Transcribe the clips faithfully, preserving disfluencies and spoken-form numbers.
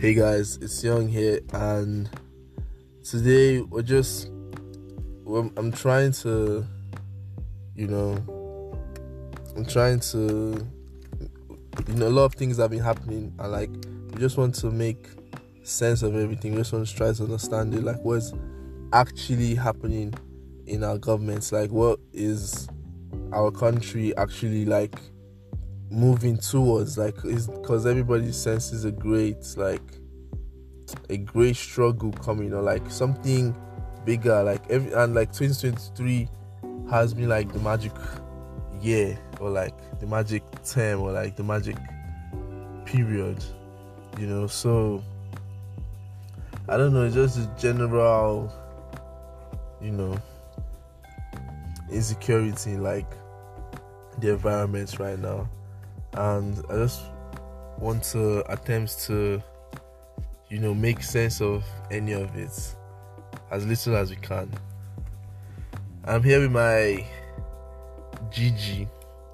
Hey guys, it's Young here, and today we're just we're, I'm trying to, you know, I'm trying to, you know, a lot of things have been happening, and like we just want to make sense of everything. We just want to try to understand it, like what's actually happening in our governments, like what is our country actually like moving towards, like is because everybody senses a great like a great struggle coming, or like something bigger, like every and like twenty twenty-three has been like the magic year, or like the magic term, or like the magic period, you know. So I don't know, it's just a general, you know, insecurity in like the environment right now. And I just want to attempt to, you know, make sense of any of it as little as we can. I'm here with my Gigi.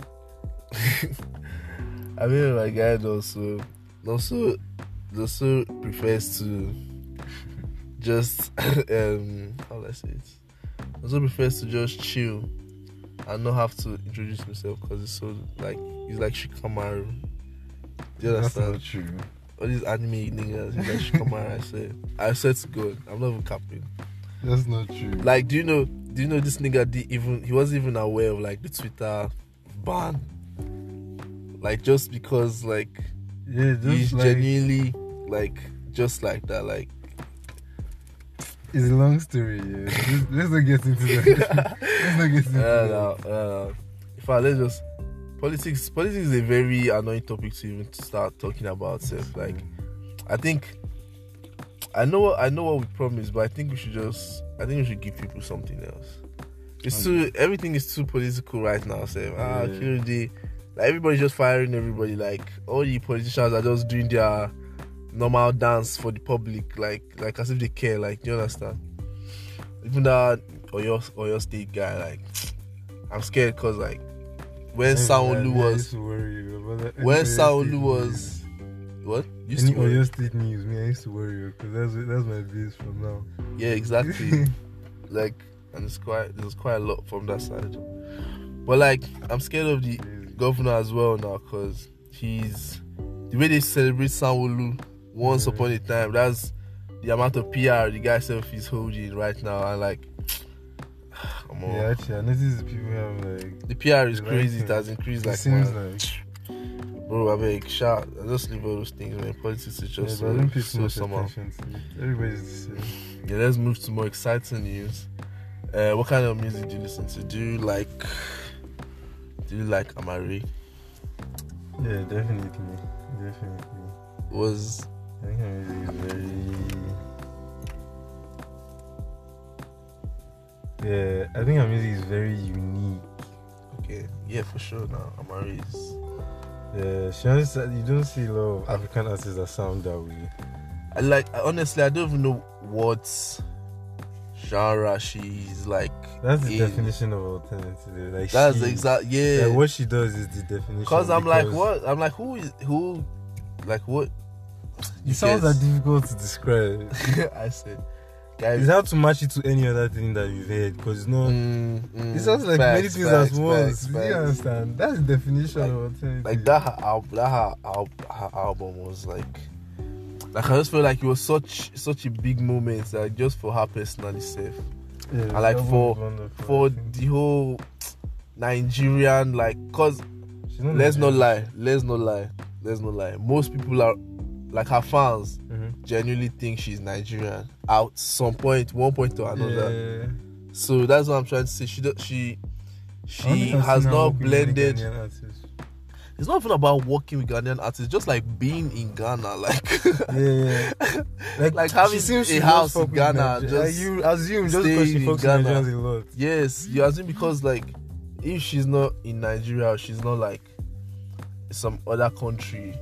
I'm here with my guy also. Also, also prefers to just um how do I say it? Also prefers to just chill and not have to introduce himself, because it's so like he's like Shikamaru. Do you understand? That's not true. All these anime niggas, he's like Shikamaru. I swear, I swear to God, I'm not even capping. That's not true. Like, do you know? Do you know this nigga did even? He wasn't even aware of like the Twitter ban. Like just because like yeah, just he's like, genuinely like just like that. Like it's a long story. Yeah, let's, let's not get into that. let's not get into uh, that. no, uh, in fact, let's just politics. Politics is a very annoying topic to even start talking about. So, like, I think I know what I know what we promised, but I think we should just I think we should give people something else. It's too everything is too political right now. So, ah, Yeah. Kirudi, like everybody's just firing everybody. Like all the politicians are just doing their normal dance for the public, like like as if they care. Like, do you understand? Even that Oyo Oyo State guy, like I'm scared because like when Sanwo-Olu Yeah, I was used to worry about that. when Any Oyo Sanwo-Olu State was news. what used Any to worry. Oyo State news, me I used to worry because that's that's my base from now. Yeah, exactly. Like, and it's quite there's quite a lot from that side. But like I'm scared of the governor as well now, because he's the way they celebrate Sanwo-Olu once Yeah. upon a time. That's the amount of P R the guy self is holding right now, and like, come on. Yeah, actually, I noticed people have like. The P R is they crazy. like It has increased It like, seems man. like. Bro, I beg, shout. I just leave all those things, man. Politics is Yeah, just but I don't pay so, too so much somehow. attention to it. Everybody's the same. Yeah, let's move to more exciting news. Uh, what kind of music do you listen to? Do you like? Do you like Amari? Yeah, definitely, definitely. Was I think her music is very. Yeah, I think her music is very unique. okay? Yeah, for sure. Now Amari is. Yeah, she honest, you don't see a lot of African artists that sound that way. I like. Honestly, I don't even know what genre she's like. That's the in. definition of alternative. Like That's she, the exact. Yeah. Like what she does is the definition. Cause I'm like, what? I'm like, who is who? Like what? It sounds guess. are difficult to describe. I said, guys. It's hard to match it to any other thing that you've heard, because it's not. Mm, mm, It sounds like facts, many things facts, as once. facts, Do you facts. understand? That's the definition Like- of alternative. Like that her album, that her, al- her album was like, like I just felt like it was such such a big moment, like just for her personally safe, Yeah, and like that for was wonderful, for I think. the whole Nigerian, like, cause She's not let's not lie, Nigerian. let's not lie, let's not lie. Most people are like her fans Mhm. genuinely think she's Nigerian at some point, one point or another. Yeah. So that's what I'm trying to say. She do, she I she don't think I've has seen her not work with any blended. Ghanaian artists. It's not even about working with Ghanaian artists, just like being in Ghana, like Yeah, yeah. Like, Like having she seems a she house just fuck in with Ghana, Nigeria. just Like you assume just staying because she in fucks with Ghana. Nigerians a lot. yes, you assume because like if she's not in Nigeria, she's not like some other country.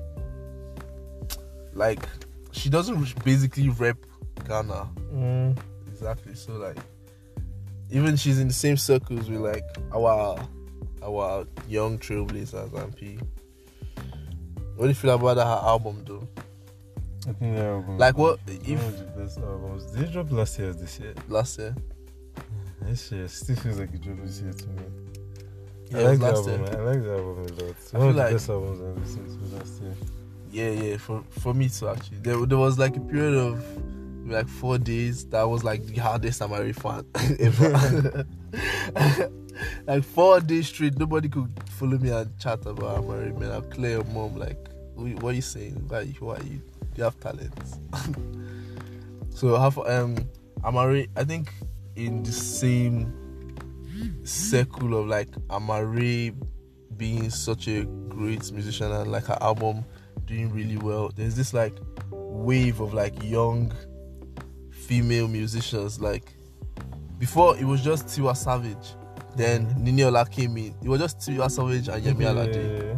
Like she doesn't basically rep Ghana. Mm. Exactly. So like even she's in the same circles with like our our young trailblazers and P. What do you feel about her album though? I think their album. Like what One if of the best albums. Did they drop last year or this year? last year? This year still feels like it dropped this year to me. Yeah, I it like was the last album. year. Man. I like the album a lot. It's I one feel of the like- best albums I've listened to last year. Yeah, yeah. For for me too, actually. There there was like a period of like four days that was like the hardest Amari fan ever. Like four days straight, nobody could follow me and chat about Amari. Man, I'll clear your mom. Like, what are you saying? Why, why are you? Do you have talent? So have um Amari. I think in the same circle of like Amari being such a great musician and like her album doing really well, there's this like wave of like young female musicians. Like before it was just Tiwa Savage, then Niniola came in. It was just Tiwa Savage and Yemi Alade.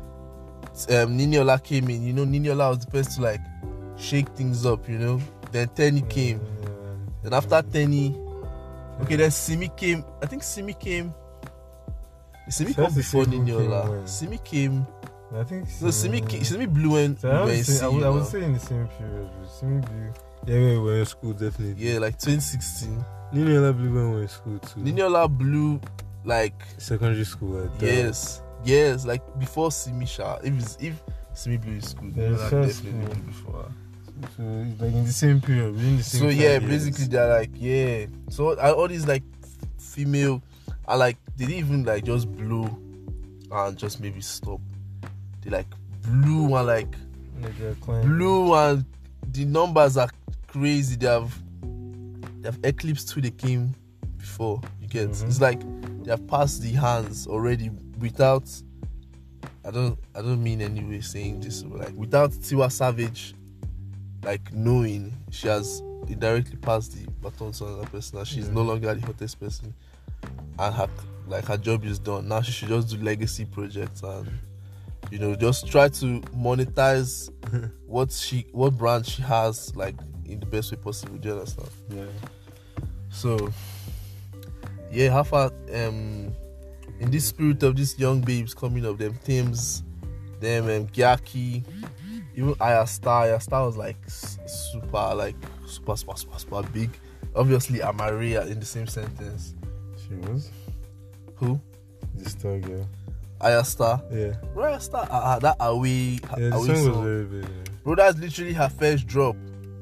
Um, Niniola came in. You know, Niniola was the person to like shake things up. You know, then Tenny came. Then after Tenny, okay, then Simi came. I think Simi came. Simi So come that's the before same who came Niniola. when? Simi came. I think No, Simi, ca- Simi blew when So I, when would say, I, C, would, you I would know. say in the same period. Simi Blue. Yeah, we were in school, definitely. Yeah, like twenty sixteen. Niniola Blue when we were in school too. Niniola blew like Secondary school. Like that. yes, yes, like before Simi Sha. If it's, if Simi blew in school, Yeah, Niniola first definitely school. blew before her. So it's like in the same period, within the same So five yeah, years. basically they're like yeah. So uh, all these like f- female, are like they didn't even like just blow and just maybe stop. They like blew and like Like they're climbing. blew and the numbers are crazy. They have they have eclipsed who they came before. You get Mhm. it's like they have passed the hands already without. I don't I don't mean anyway saying this, but like without Tiwa Savage, like knowing she has indirectly passed the baton to another person. And she's Yeah. no longer the hottest person, and her like her job is done. Now she should just do legacy projects and you know just try to monetize what she what brand she has like in the best way possible. Do you understand? Yeah. So yeah, how far um in this spirit of these young babes coming up, them Tims, them um, Gyaki, even Ayastar. Ayastar was like s- super like super super super super big. Obviously Amaria in the same sentence. She was Who? the star girl. Ayastar. Yeah. Bro, Ayastar uh, uh, that away Yeah, the away song was song. very big. Yeah. Bro, that's literally her first drop.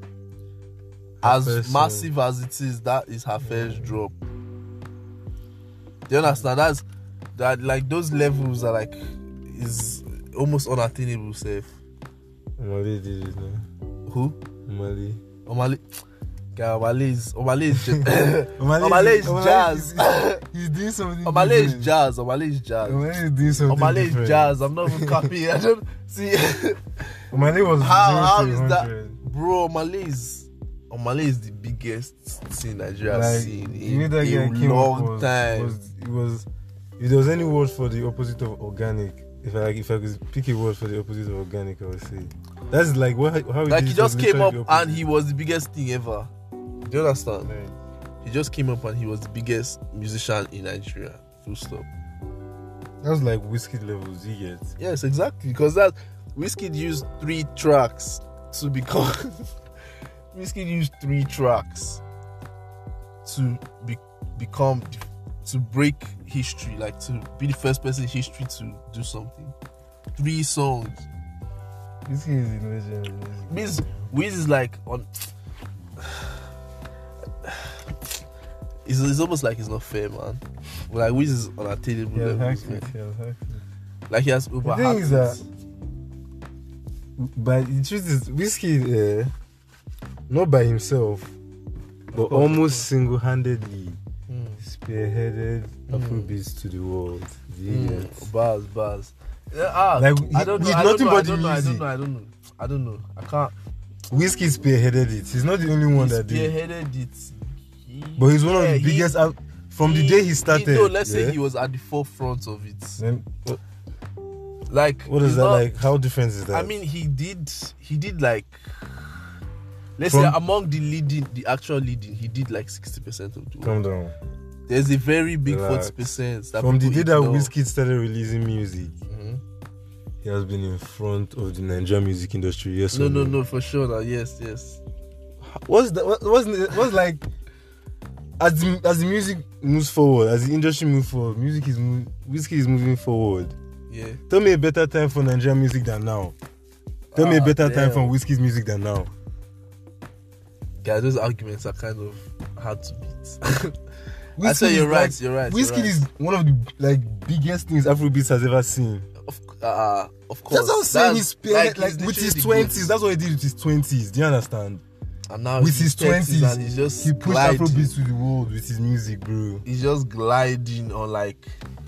Her As first song. massive as it is, that is her first drop. Do you understand? That's that like those levels are like is almost unattainable, safe. Omale did it now. Who? Omale. Omale. Okay, Omale is Omale is ju- Omale, Omale is jazz. He's, he's doing something. Omale is different. jazz. Omale is jazz. Omale is doing something. Omale is different. jazz. I'm not even copying. I don't see. Omale was How zero how to is one that, hundred. bro? Omale is Omale is the biggest thing Nigeria Like, has seen the way in that a guy came up long was, time. Was, it was, if there was any word for the opposite of organic, if I like, if I could pick a word for the opposite of organic, I would say that's like what how he Like did he it just was came up literally the and opposite. he was the biggest thing ever. Do you understand? Right. He just came up and he was the biggest musician in Nigeria. Full stop. That was like whiskey levels. You get Yes, exactly. Because that Wizkid used three tracks to become. Wizkid used three tracks to be, become to break history, like to be the first person in history to do something. Three songs. whiskey is a legend. Wiz, Wiz is like on. It's, it's almost like it's not fair, man. Like Wiz is unattainable. Yeah, levels, exactly. man. Yeah, exactly. Like he has over. The thing is that, but the truth is, whiskey, uh, not by himself, but almost single-handedly Mm. spearheaded Mm. Afrobeats to the world. Do you get? Mm, bars, bars. Yeah, ah, Like, I he- don't know. he's I don't nothing know, I but don't the know. I don't music. know. I don't know. I don't know. I can't. Whiskey spearheaded it. He's not the only one He that did. spearheaded it. He- But he's one of yeah, the he- biggest. Out, from the day he started. no, let's yeah? say he was at the forefront of it. Then, what, Like, what is he's that not- like? How different is that? I mean, he did. He did like. Let's From- say among the leading, the actual leading, he did like sixty percent of the work. calm down. There's a very big Relax. forty percent. From the day that Wizkid started releasing music, hmm he has been in front of the Nigerian music industry. Yes. No, or no, no, for sure. Now. Yes, yes. What's that? What, what's what's like? As the, as the music moves forward, as the industry moves forward, music is move, Whiskey is moving forward. Yeah. Tell me a better time for Nigerian music than now. Tell ah, me a better damn. time for Whiskey's music than now. Guys, those arguments are kind of hard to beat. Whiskey I say you're is right. like, You're right. Whiskey you're right. is one of the like biggest things Afrobeats has ever seen. Of, uh, of course. That's what I'm saying. That's, He's like, like he's with literally his the twenties. goat. That's what he did with his twenties. Do you understand? And now With he's his twenties, and he's just he pushed gliding. Afrobeats to the world with his music, bro. He's just gliding on like,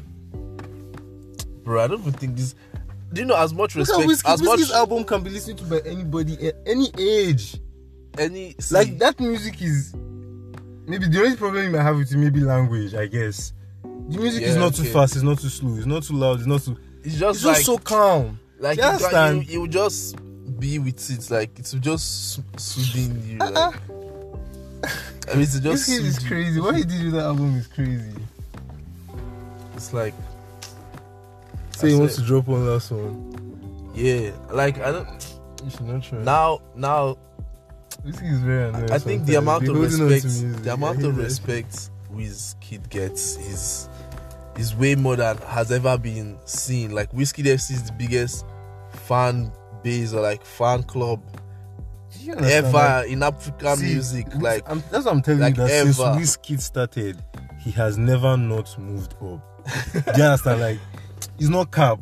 bro. I don't even think this. Do you know as much Look respect at Whiskey. as much Whiskey's album can be listened to by anybody at any age. any see, Like that music is maybe the only problem you might have with it, maybe language, I guess. The music is Yeah, not too okay. fast, it's not too slow, it's not too loud, it's not too. It's just It's like just so calm. like You you, understand? you, you will just be with it. Like it's just soothing you. Uh-uh. Like, I mean, it's just This kid is soothe you. crazy. What he did with that album is crazy. It's like Say I he wants said- to drop one last one. yeah. Like I don't You should not try. now now. This kid is very annoying. I think the sometimes. amount Be of holding on to respect, music. the I amount hate of that. respect Wizkid gets is is way more than has ever been seen. Like Wizkid F C is the biggest fan base or like fan club Do you understand? ever Like, in African see, music. Wiz- Like I'm, that's what I'm telling like you. That since ever. Wizkid started, he has never not moved up. Do you understand? Like, he's not cap.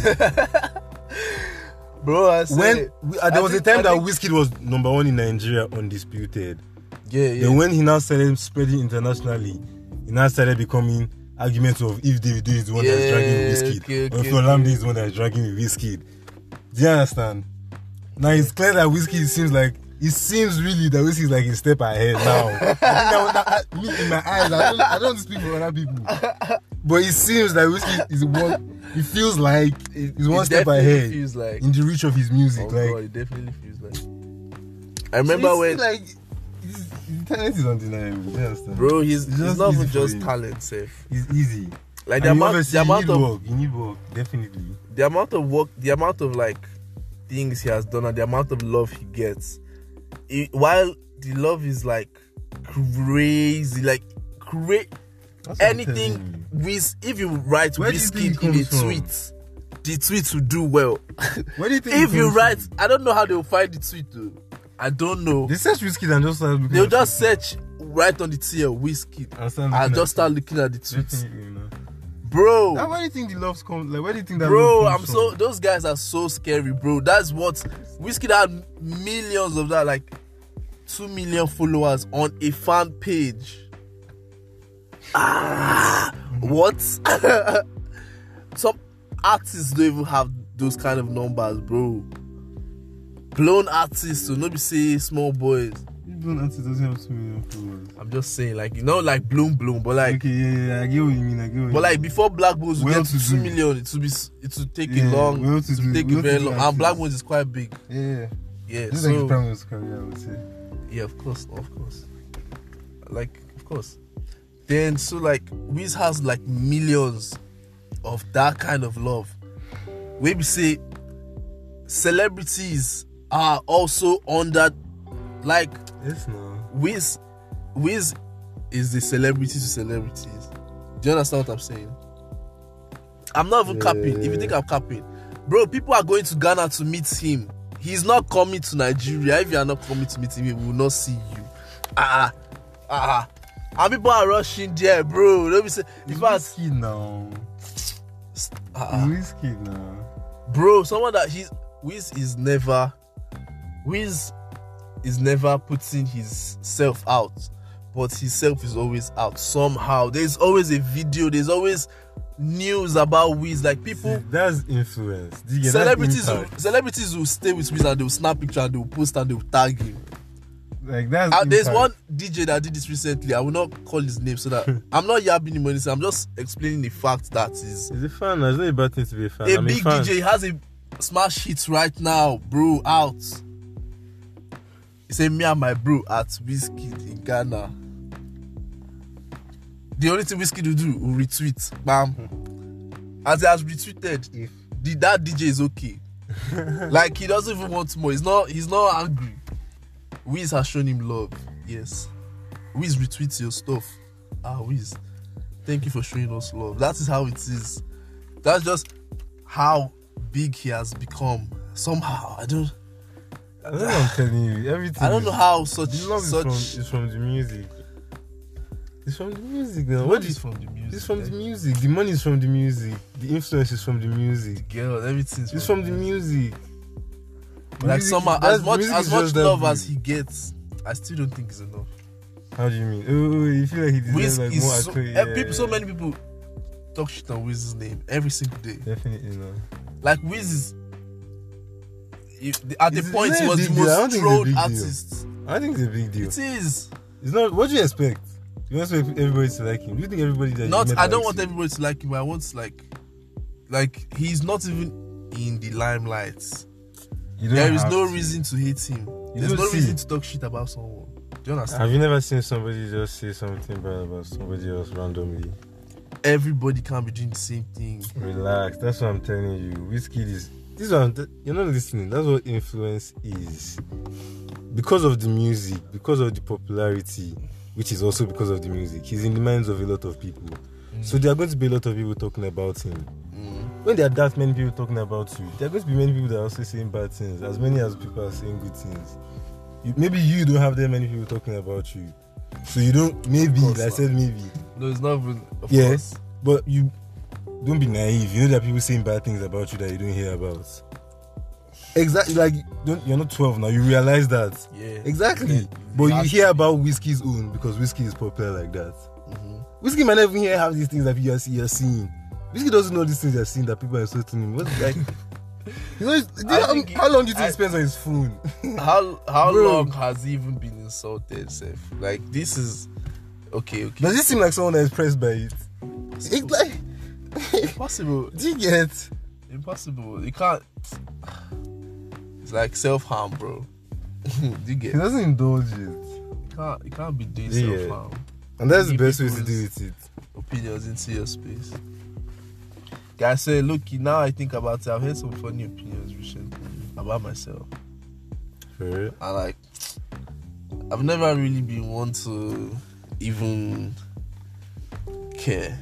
bro, I say, When we, uh, there I was think- a time I that think- Wizkid was number one in Nigeria, undisputed. yeah, yeah. Then when he now started spreading internationally, he now started becoming arguments of if Davido is the one that's Yeah, dragging Wizkid, okay, or if okay, Olamide okay. is the one that's dragging Wizkid. Do you understand? Now it's clear that Wizkid seems like it seems really that Wizkid is like a step ahead now. I think that, that, me in my eyes, I don't, I don't want to speak for other people, but it seems that Wizkid is one. It feels like It- he's one it step definitely ahead Feels like in the reach of his music. oh like, God, it definitely feels like. I remember so when, it's like his, his talent is undeniable. Do you understand? bro, he's, It's he's just not easy even for just him. talent, safe. It's easy. Like the And you amount, obviously the amount need of work. You need work, definitely. the amount of work, the amount of like things he has done, and the amount of love he gets. It, while the love is like crazy, like crazy. That's what I'm Anything telling with if you write Where do you think Wizkid it in a comes from? tweet, the tweet will do well. you. Where do you think? If it you comes write, from? I don't know how they will find the tweet though. I don't know. They search Wizkid and just start looking. They'll at just it. search right on the tier Wizkid and, start and looking just at start it. looking at the tweets, Definitely, man. bro. Now, where do you think the loves come? Like, where do you think that? Bro, love I'm comes so from? those guys are so scary, bro. That's what Wizkid had millions of that, like two million followers on a fan page. Ah, what? Some artists don't even have those kind of numbers, bro. Blown artists, so nobody say small boys. Blown artist doesn't have two million followers. I'm just saying, like, you know, like Bloom Bloom, but like, Okay, yeah, yeah, I get what you mean. I get what you but like mean. before Black Bones would Well get to to two do. million, it will be, it will take Yeah, a long, well it to will do, take well a to very do long. And artists. Black Bones is quite big, yeah, yeah. this is So like his primary career, I would say. yeah, of course, of course, like of course. Then so like Wiz has like millions of that kind of love. Where we say celebrities are also under, like Yes, no. Wiz, Wiz is the celebrity to celebrities. Do you understand what I'm saying? I'm not even capping. If you think I'm capping, bro, people are going to Ghana to meet him. He's not coming to Nigeria. If you are not coming to meet him, we will not see you. Ah, ah, ah. And people are rushing there, bro. Let me say, It's in fact, Whiskey now. ah, It's Whiskey now. bro, someone that he's Wiz is never, Wiz is never putting his self out, but his self is always out somehow. There's always a video. There's always news about Wiz. Like people, That's influence. Do you get that celebrities, will, impact? celebrities will stay with Wiz and they will snap picture and they will post and they will tag him. Like that's. Uh, there's impact. one D J that did this recently. I will not call his name so that I'm not yabbing him or anything. I'm just explaining the fact that is He's a fan. It's not a bad thing to be a fan. a I'm big a fan. D J. He has a smash hit right now, bro. Out. He said me and my bro at Wizkid in Ghana. The only thing Wizkid will do will retweet, bam. As he has retweeted, If the, that D J is okay. Like he doesn't even want more. He's not. He's not angry. Wiz has shown him love. Yes. Wiz retweets your stuff. Ah, Wiz, thank you for showing us love. That is how it is. That's just how big he has become. Somehow, I don't. I don't know. I'm telling you, everything. I don't is, know how such. The love such is, from, is from the music. It's from the music. Now. what What is is from the music? It's from eh? the music. The money is from the music. The influence is from the music. Girl, everything's It's from the music. The Like music somehow, is- that's- as much music as is much just that love big. as he gets, I still don't think it's enough. How do you mean? Oh, you feel like he deserves Wiz like is more so, actor- eh, yeah, people, so yeah. many people talk shit on Wiz's name every single day. Definitely not. Like Wiz is, if, at the Is it- point is he it a was big the deal? I don't most think it's a trolled big deal. artist. I think it's a big deal. It is It's not. What do you expect? You expect everybody to like him? Do you think everybody that you not. met I don't likes want him? everybody to like him. But I want like, like he's not even in the limelight. You don't There is have no to. reason to hate him. You There's don't no see. reason to talk shit about someone. Do you understand? Have you never seen somebody just say something bad about somebody else randomly? Everybody can't be doing the same thing. Relax. That's what I'm telling you. Wizkid is. This one. You're not listening. That's what influence is. Because of the music, because of the popularity, which is also because of the music, he's in the minds of a lot of people. Mm. So there are going to be a lot of people talking about him. Mm. When there are that many people talking about you, there are going to be many people that are also saying bad things, as many as people are saying good things. You, maybe you don't have that many people talking about you, so you don't. Maybe, course like I not. said, maybe. No, it's not even. Of Yeah. course. But you don't be naive. You know there are people saying bad things about you that you don't hear about. Exactly, like don't you're not twelve now. You realize that. Yeah. Exactly. Yeah. But you That's- hear about Whiskey's own because Whiskey is popular like that. Mm-hmm. Whiskey might not even hear half these things that you are, you're seeing. Whiskey doesn't know these things you're seeing that people are insulting him. What's like? You know, do you know I how, think he- how long do you think I- he spends on his phone? How how Bro. long has he even been insulted, Seth? Like this is okay. Okay. Does it seem like someone that is pressed by it? It's like, Impossible. do you get? Impossible. You can't. It's like self harm, bro. Do you get? He It? doesn't indulge it, You can't. You can't be doing Yeah. self harm. and that's the Give best way to people's deal with it. Opinions into your space. Guys, say, look, now I think about it. I've heard some funny opinions recently about myself. For real? And like, I've never really been one to even care.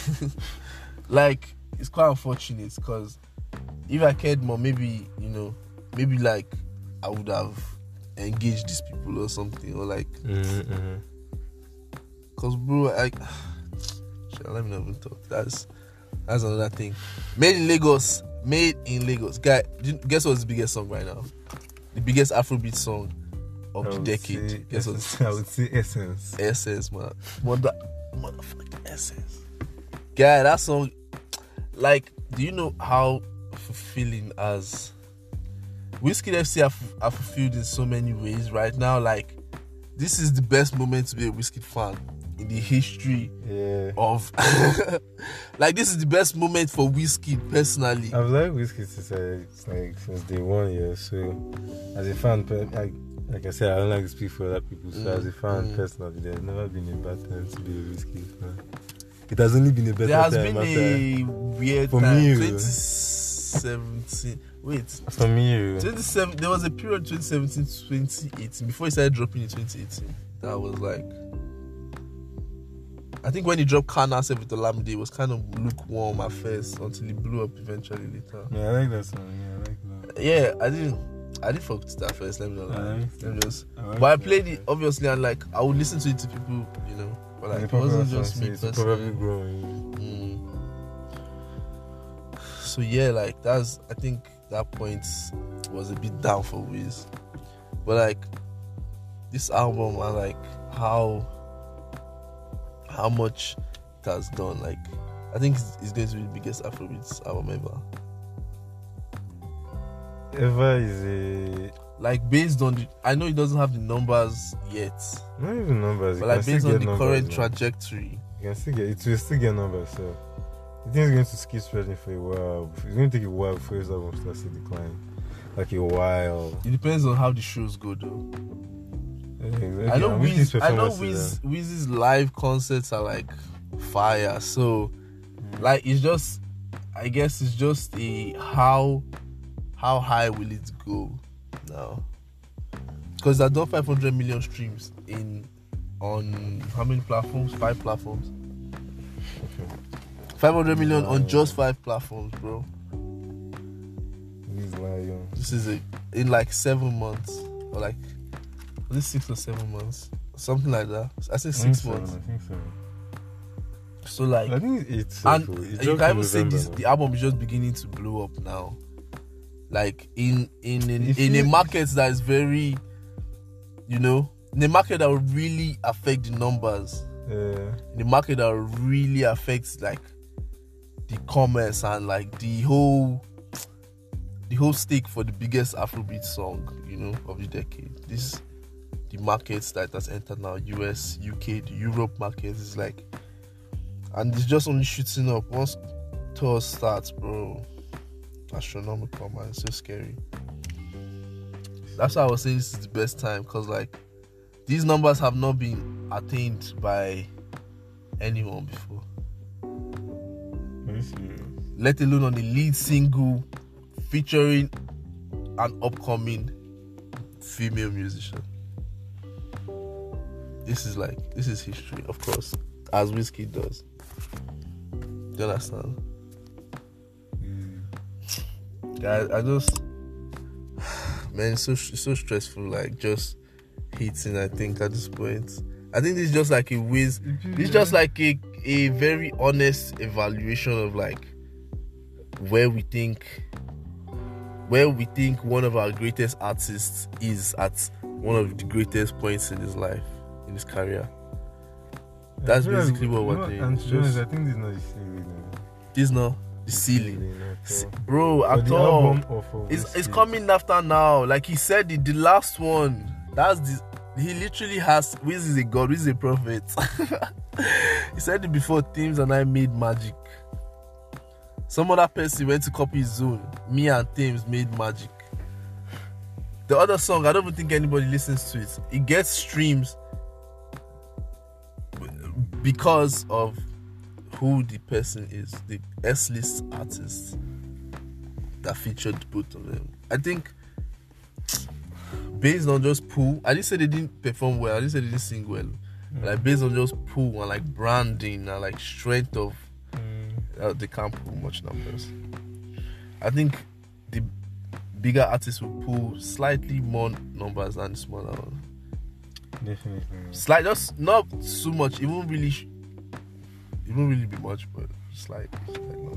Like, it's quite unfortunate because if I cared more, maybe, you know, maybe like I would have engaged these people or something, or like, Mm-hmm. because bro, like, shit, let me not even talk. That's that's another thing. Made in Lagos, made in Lagos. Guy, do you- guess what's the biggest song right now? The biggest Afrobeat song of the decade. Guess what? Essence. I would say Essence. Essence, man. Mother, motherfucking Essence. Guy, that song, like, do you know how fulfilling as Wizkid F C are, f- are fulfilled in so many ways right now? Like, this is the best moment to be a Wizkid fan in the history Yeah. of. Like, this is the best moment for Wizkid personally. I've liked Whiskey since I, like since day one, yeah. So as a fan, per- like, like I said, I don't like to speak for other people. So Mm, as a fan, mm. personally, there's never been a bad time to be a Whiskey fan. It has only been a better There has time been after. a weird For time. me, twenty seventeen. Wait. For me, twenty-seven. There was a period twenty seventeen to twenty eighteen before he started dropping in twenty eighteen. That was like, I think when he dropped Kana Save with Olamide, it was kind of lukewarm at first until he blew up eventually later. yeah, I like that song. Yeah, I like that. Yeah, I didn't. I didn't fuck with that first. Let me not lie. I like Let me just. I like But I that. played it obviously, and like I would listen to it to people, you know. But like The it wasn't popular just song, me so it's probably personally. growing. Mm. So yeah, like that's. I think that point was a bit down for Wiz, but like this album and like how how much it has done. Like I think it's, it's going to be the biggest Afrobeats album ever. Eva is a Like based on the, I know it doesn't have the numbers yet, not even numbers. but You like can based still on get the numbers current now. trajectory. You can still get it will still get numbers. So the thing is going to keep spreading for a while. It's going to take a while before his album starts to decline. Like a while. It depends on how the shows go though. Okay, I know and Whiskey's Wiz, I know performances Wiz, Wiz's live concerts are like fire. So, Mm. like, it's just I guess it's just a how how high will it go now? Because I done five hundred million streams in on how many platforms? Five platforms. five hundred million on just five platforms, bro. He's lying. This is it in like seven months or like was it six or seven months, something like that. I say six I think months. Seven, I think so. So like, I think it's and it's you just can even say November this: now. the album is just beginning to blow up now. Like in in in, If in a you- market that is very, you know, in a market that will really affect the numbers. Yeah. In a market that will really affects like the commerce and like the whole the whole stake for the biggest Afrobeat song, you know, of the decade. This the markets that has entered now, U S, U K, the Europe markets is like, and it's just only shooting up. Once tour starts, bro, astronomical, man. It's so scary. That's why I was saying this is the best time, because like these numbers have not been attained by anyone before, Are you serious? let alone on the lead single featuring an upcoming female musician. This is like, this is history, of course, as Wizkid does. Do you understand? Mm. Guys, I just, man, it's so, it's so stressful, like just hitting, I think, at this point. I think this is just like a whiz. This is just like a, a very honest evaluation of like where we think where we think one of our greatest artists is at one of the greatest points in his life, in his career. That's I feel basically like- what we're no, doing. And It's to be honest, just- I think this is not the ceiling. uh, This not the ceiling, ceiling at S- all. bro. For At the all, album or for it's it's Wizkid? coming after now. Like he said, the, the last one. That's the. He literally has. Wiz is a god. Wiz is a prophet. He said it before. Teams and I made magic. Some other person went to copy his own. Me and Thames made magic. The other song, I don't even think anybody listens to it. It gets streams because of who the person is, the S-list artist that featured both of them. I think based on just pull, I didn't say they didn't perform well, I didn't say they didn't sing well. Mm. Like based on just pull and like branding and like strength of, Mm. uh, they can't pull much numbers. I think the bigger artists will pull slightly more numbers than the smaller one. Definitely. Slight, just not so much. It won't really, sh- it won't really be much, but slight, slight number.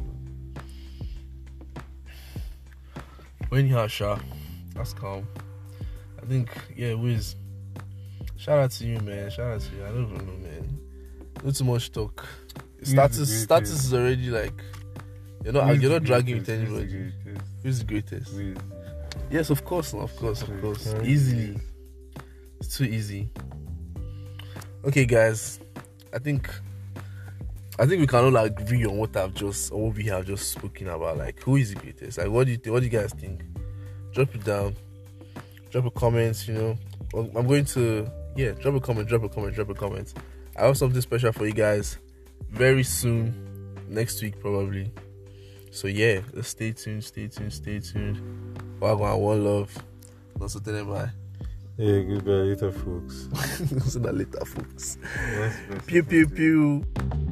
But anyhow, Sha, that's calm. I think, yeah, Wiz. Shout out to you, man. Shout out to you. I don't even know, man. Not too much talk. Wiz Status, is the status greatest. is already like, you're not, Wiz you're the not dragging with greatest, Wiz the anybody. greatest. Who's the greatest? Wiz. Yes, of course, of course, of Wiz. course. Very Easily. Wiz. It's too easy. Okay, guys. I think I think we can all agree on what I've just or what we have just spoken about. Like, who is the greatest? Like, what do you think? What do you guys think? Drop it down. Drop a comment. You know, Well, I'm going to yeah. Drop a comment. Drop a comment. Drop a comment. I have something special for you guys very soon, next week probably. So yeah, let's stay tuned. Stay tuned. Stay tuned. Wagwan, one love. Not so tell them bye. Yeah, goodbye later, folks. See that later, folks. That's- that's- Pew pew pew.